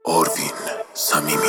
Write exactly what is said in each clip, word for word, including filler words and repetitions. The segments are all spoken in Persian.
آروین صمیمی.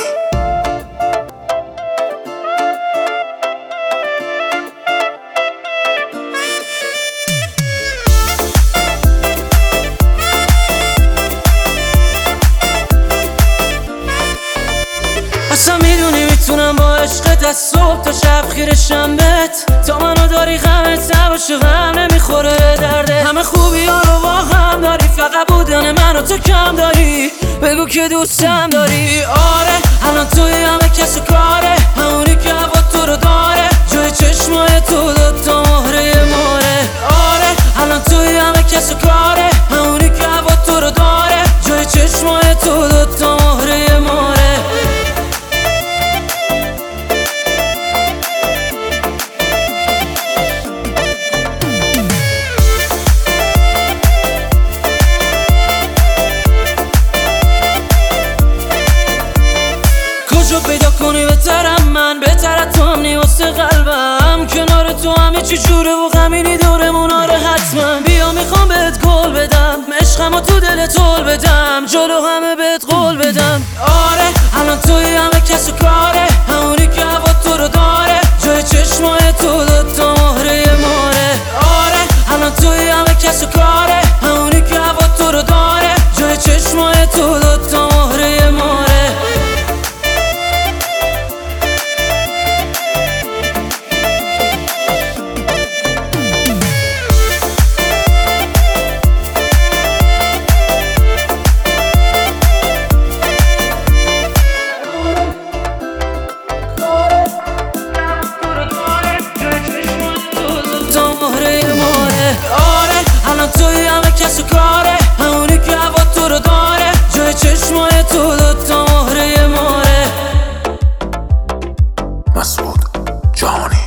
اصلا میدونی میتونم با عشقت از صبح تا شب خیرشم بهت، تا منو داری غمت نباشه، غم نمیخوره درده. همه خوبی ها رو با هم داری، فقط بودن منو تو کم داری. بگو که دوستم داری. آره الان توی همه کس و کاره، همونی که هوا تو رو داره، جای چشمای تو دوتا مهره ماره. آره الان توی همه کس و کاره، همونی که هوا تو رو داره، جای چشمای تو دوتا مهره ماره. کجا پیدا کنی بهترم من، بهتر تو همنی واسه قلبم. کنار تو همه چی جوره و غمینی دورمون. آره حتما بیا میخوام بهت گل بدم، عشقمو تو دل طول بدم، جلو همه بهت قول بدم. آره الان توی همه کس و کاره، همونی که هوا تو رو داره، جای چشمای تو دوتا مهره ماره. آره الان توی همه کس و کاره، همونی که هوا تو رو داره، جای چشمای تو دوتا مهره ماره. آره الان توی همه کس و کاره، همونی که هوا تو رو داره، جای چشمای تو دوتا مهره ماره. مسعود جهانی.